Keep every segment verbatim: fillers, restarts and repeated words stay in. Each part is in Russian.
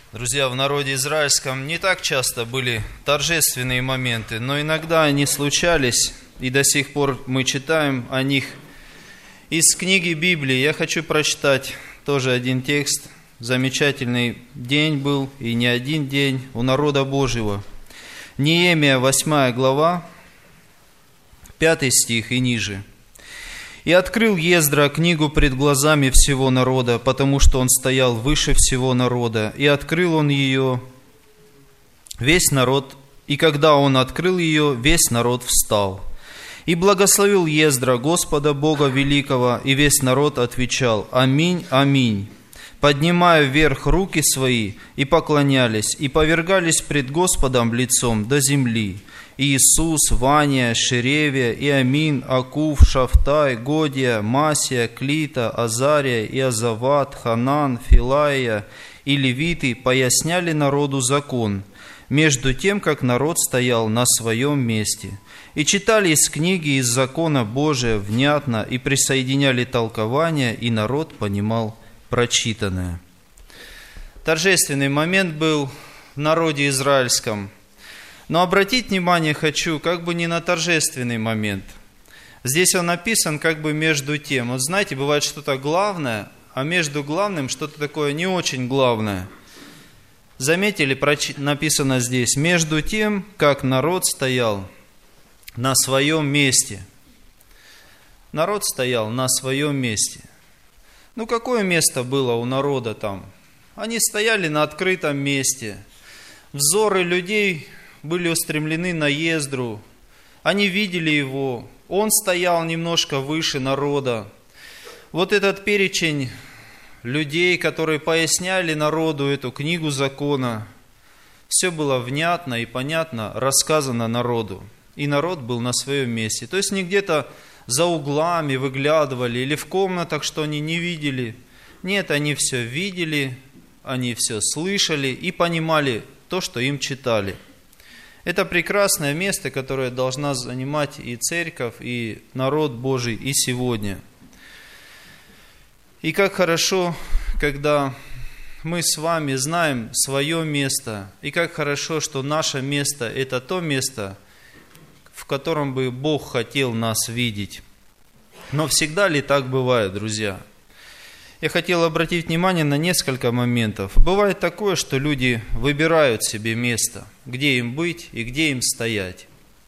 Друзья, в народе израильском не так часто были торжественные моменты, но иногда они случались, и до сих пор мы читаем о них. Из книги Библии я хочу прочитать тоже один текст. Замечательный день был, и не один день у народа Божьего. Неемия, восьмая глава, пятый стих и ниже. «И открыл Ездра книгу пред глазами всего народа, потому что он стоял выше всего народа. И открыл он ее, весь народ, и когда он открыл ее, весь народ встал. И благословил Ездра Господа Бога Великого, и весь народ отвечал: Аминь, аминь, поднимая вверх руки свои, и поклонялись, и повергались пред Господом лицом до земли. Иисус, Вания, Шеревия, Иамин, Акув, Шафтай, Годия, Масия, Клита, Азария, Иозават, Ханан, Филаия и левиты поясняли народу закон, между тем, как народ стоял на своем месте, и читали из книги из закона Божия внятно, и присоединяли толкования, и народ понимал прочитанное». Торжественный момент был в народе израильском. Но обратить внимание хочу как бы не на торжественный момент. Здесь он написан как бы между тем. Вот знаете, бывает что-то главное, а между главным что-то такое не очень главное. Заметили, написано здесь: между тем, как народ стоял на своем месте. Народ стоял на своем месте. Ну, какое место было у народа там? Они стояли на открытом месте. Взоры людей были устремлены на Ездру. Они видели его. Он стоял немножко выше народа. Вот этот перечень людей, которые поясняли народу эту книгу закона, все было внятно и понятно рассказано народу. И народ был на своем месте. То есть не где-то за углами выглядывали или в комнатах, что они не видели. Нет, они все видели, они все слышали и понимали то, что им читали. Это прекрасное место, которое должна занимать и церковь, и народ Божий и сегодня. И как хорошо, когда мы с вами знаем свое место, и как хорошо, что наше место – это то место, в котором бы Бог хотел нас видеть. Но всегда ли так бывает, друзья? Я хотел обратить внимание на несколько моментов. Бывает такое, что люди выбирают себе место, где им быть и где им стоять.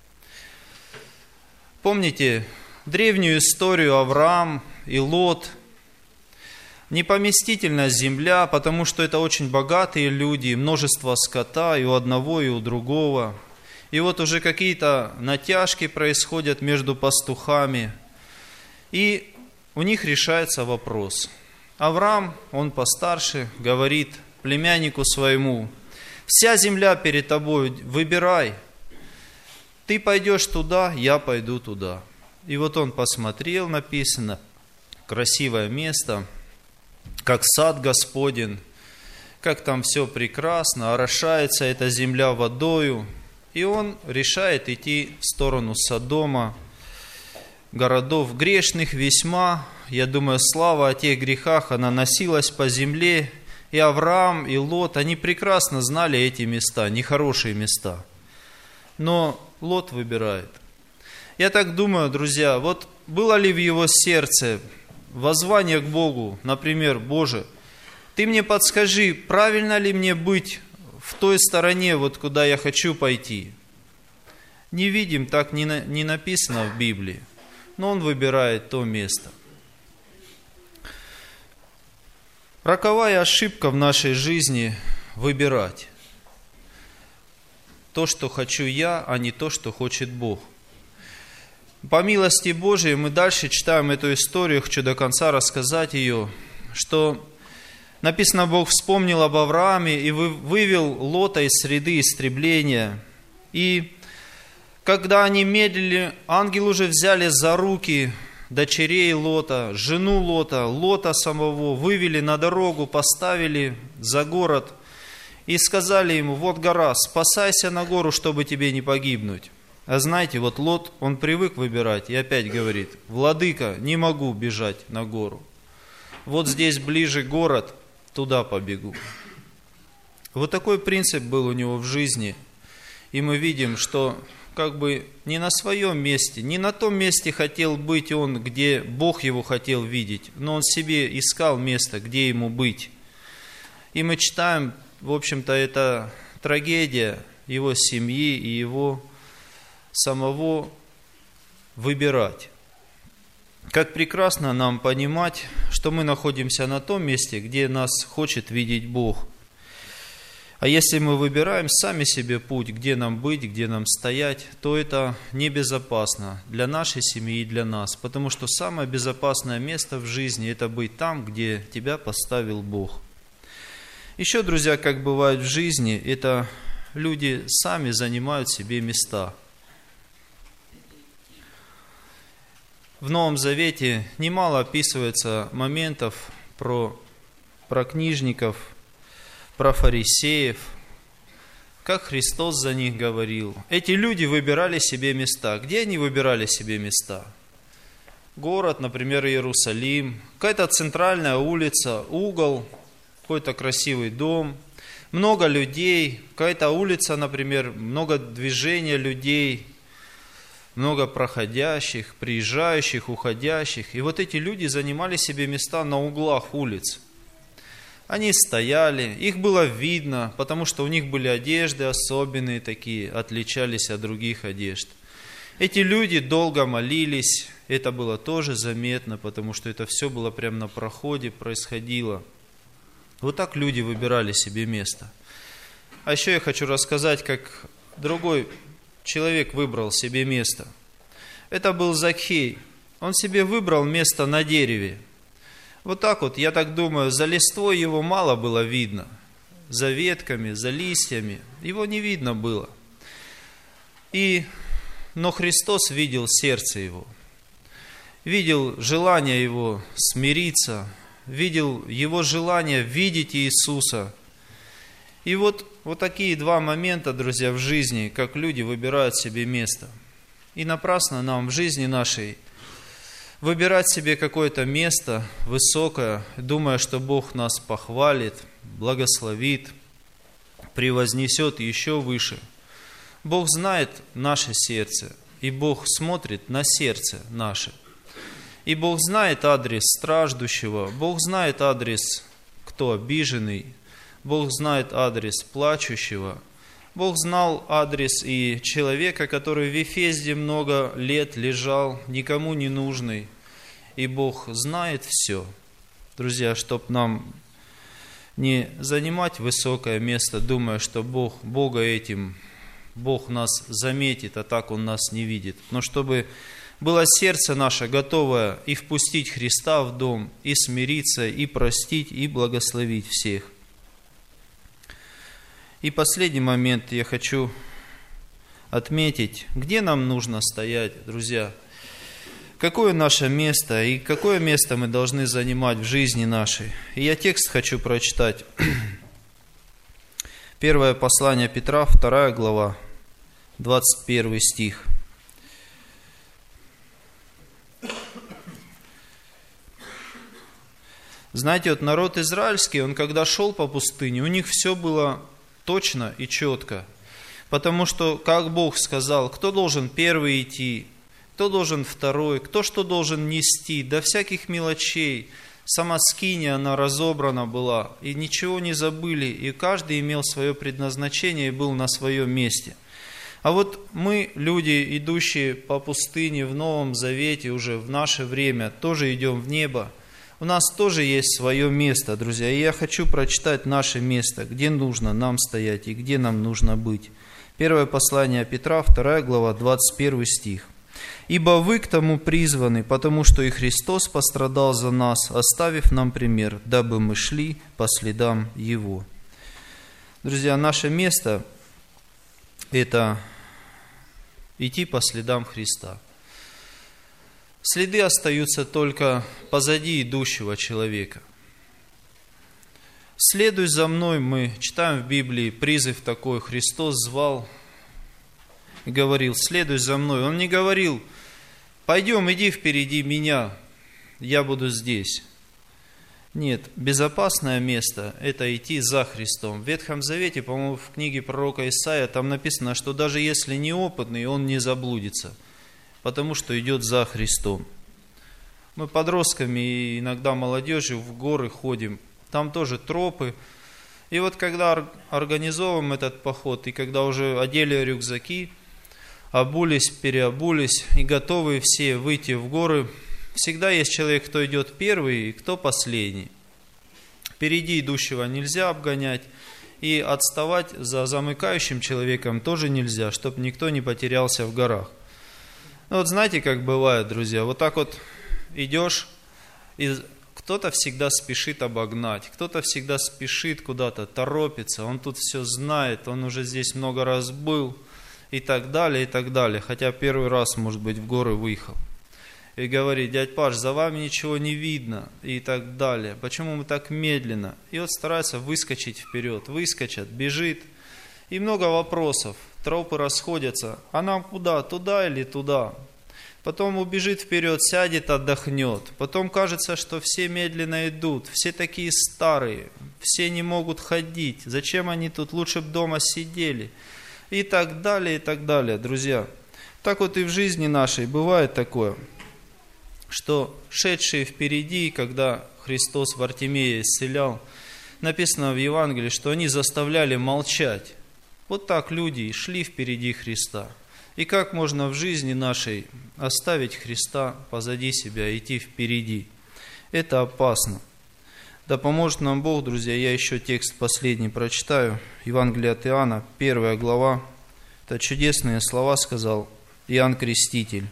Помните древнюю историю Авраам и Лот? Непоместительная земля, потому что это очень богатые люди, множество скота и у одного, и у другого. И вот уже какие-то натяжки происходят между пастухами, и у них решается вопрос. Авраам, он постарше, говорит племяннику своему: «Вся земля перед тобой, выбирай. Ты пойдешь туда, я пойду туда». И вот он посмотрел, написано, красивое место, как сад Господень, как там все прекрасно, орошается эта земля водою. И он решает идти в сторону Содома, городов грешных весьма. Я думаю, слава о тех грехах, она носилась по земле. И Авраам, и Лот, они прекрасно знали эти места, нехорошие места. Но Лот выбирает. Я так думаю, друзья, вот было ли в его сердце воззвание к Богу, например: «Боже, Ты мне подскажи, правильно ли мне быть в той стороне, вот куда я хочу пойти?» Не видим, так не, на, не написано в Библии, но он выбирает то место. Роковая ошибка в нашей жизни – выбирать то, что хочу я, а не то, что хочет Бог. По милости Божией мы дальше читаем эту историю, хочу до конца рассказать ее, что написано: Бог вспомнил об Аврааме и вывел Лота из среды истребления. И когда они медлили, ангелы уже взяли за руки дочерей Лота, жену Лота, Лота самого, вывели на дорогу, поставили за город и сказали ему: «Вот гора, спасайся на гору, чтобы тебе не погибнуть». А знаете, вот Лот, он привык выбирать и опять говорит: «Владыка, не могу бежать на гору. Вот здесь ближе город, туда побегу». Вот такой принцип был у него в жизни. И мы видим, что как бы не на своем месте, не на том месте хотел быть он, где Бог его хотел видеть, но он себе искал место, где ему быть. И мы читаем, в общем-то, это трагедия его семьи и его самого выбирать. Как прекрасно нам понимать, что мы находимся на том месте, где нас хочет видеть Бог. А если мы выбираем сами себе путь, где нам быть, где нам стоять, то это небезопасно для нашей семьи и для нас. Потому что самое безопасное место в жизни – это быть там, где тебя поставил Бог. Еще, друзья, как бывает в жизни, это люди сами занимают себе места. В Новом Завете немало описывается моментов про, про книжников, про фарисеев, как Христос за них говорил. Эти люди выбирали себе места. Где они выбирали себе места? Город, например, Иерусалим, какая-то центральная улица, угол, какой-то красивый дом, много людей, какая-то улица, например, много движения людей, много проходящих, приезжающих, уходящих. И вот эти люди занимали себе места на углах улиц. Они стояли, их было видно, потому что у них были одежды особенные такие, отличались от других одежд. Эти люди долго молились, это было тоже заметно, потому что это все было прямо на проходе, происходило. Вот так люди выбирали себе место. А еще я хочу рассказать, как другой человек выбрал себе место. Это был Закхей. Он себе выбрал место на дереве. Вот так вот, я так думаю, за листвой его мало было видно. За ветками, за листьями. Его не видно было. И, но Христос видел сердце его. Видел желание его смириться. Видел его желание видеть Иисуса. И вот, вот такие два момента, друзья, в жизни, как люди выбирают себе место. И напрасно нам в жизни нашей выбирать себе какое-то место высокое, думая, что Бог нас похвалит, благословит, превознесет еще выше. Бог знает наше сердце, и Бог смотрит на сердце наше. И Бог знает адрес страждущего, Бог знает адрес, кто обиженный, Бог знает адрес плачущего. Бог знал адрес и человека, который в Ефезде много лет лежал, никому не нужный. И Бог знает все. Друзья, чтобы нам не занимать высокое место, думая, что Бог, Бога этим, Бог нас заметит, а так Он нас не видит. Но чтобы было сердце наше готовое и впустить Христа в дом, и смириться, и простить, и благословить всех. И последний момент я хочу отметить, где нам нужно стоять, друзья. Какое наше место и какое место мы должны занимать в жизни нашей. И я текст хочу прочитать. Первое послание Петра, вторая глава, двадцать первый стих. Знаете, вот народ израильский, он когда шел по пустыне, у них все было точно и четко. Потому что, как Бог сказал, кто должен первый идти, кто должен второй, кто что должен нести, до всяких мелочей. Сама скиния, она разобрана была, и ничего не забыли, и каждый имел свое предназначение и был на своем месте. А вот мы, люди, идущие по пустыне в Новом Завете, уже в наше время, тоже идем в небо. У нас тоже есть свое место, друзья, и я хочу прочитать наше место, где нужно нам стоять и где нам нужно быть. Первое послание Петра, вторая глава, двадцать первый стих. «Ибо вы к тому призваны, потому что и Христос пострадал за нас, оставив нам пример, дабы мы шли по следам Его». Друзья, наше место – это идти по следам Христа. Следы остаются только позади идущего человека. «Следуй за мной», мы читаем в Библии призыв такой, Христос звал и говорил: «Следуй за мной». Он не говорил: «Пойдем, иди впереди меня, я буду здесь». Нет, безопасное место – это идти за Христом. В Ветхом Завете, по-моему, в книге пророка Исаия, там написано, что даже если неопытный, он не заблудится, потому что идет за Христом. Мы подростками и иногда молодежью в горы ходим, там тоже тропы. И вот когда организовываем этот поход, и когда уже одели рюкзаки, обулись, переобулись и готовы все выйти в горы, всегда есть человек, кто идет первый и кто последний. Впереди идущего нельзя обгонять, и отставать за замыкающим человеком тоже нельзя, чтобы никто не потерялся в горах. Ну вот знаете, как бывает, друзья, вот так вот идешь, и кто-то всегда спешит обогнать, кто-то всегда спешит куда-то, торопится, он тут все знает, он уже здесь много раз был, и так далее, и так далее, хотя первый раз, может быть, в горы выехал. И говорит: дядь Паш, за вами ничего не видно, и так далее. Почему мы так медленно? И вот старается выскочить вперед, выскочит, бежит. И много вопросов, тропы расходятся. А нам куда? Туда или туда? Потом убежит вперед, сядет, отдохнет. Потом кажется, что все медленно идут, все такие старые, все не могут ходить. Зачем они тут? Лучше бы дома сидели. И так далее, и так далее, друзья. Так вот и в жизни нашей бывает такое, что шедшие впереди, когда Христос Вартимея исцелял, написано в Евангелии, что они заставляли молчать. Вот так люди шли впереди Христа. И как можно в жизни нашей оставить Христа позади себя, идти впереди? Это опасно. Да поможет нам Бог, друзья. Я еще текст последний прочитаю. Евангелие от Иоанна, первая глава. Это чудесные слова сказал Иоанн Креститель.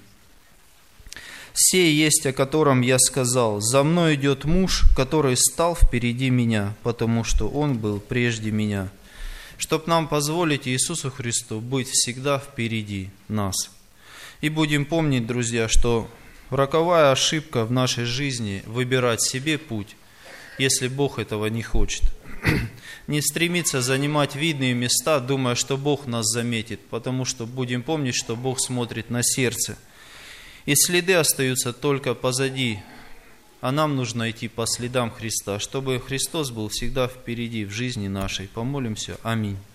«Сей есть, о котором я сказал, за мной идет муж, который стал впереди меня, потому что он был прежде меня». Чтоб нам позволить Иисусу Христу быть всегда впереди нас. И будем помнить, друзья, что роковая ошибка в нашей жизни – выбирать себе путь, если Бог этого не хочет. Не стремиться занимать видные места, думая, что Бог нас заметит, потому что будем помнить, что Бог смотрит на сердце. И следы остаются только позади, а нам нужно идти по следам Христа, чтобы Христос был всегда впереди в жизни нашей. Помолимся. Аминь.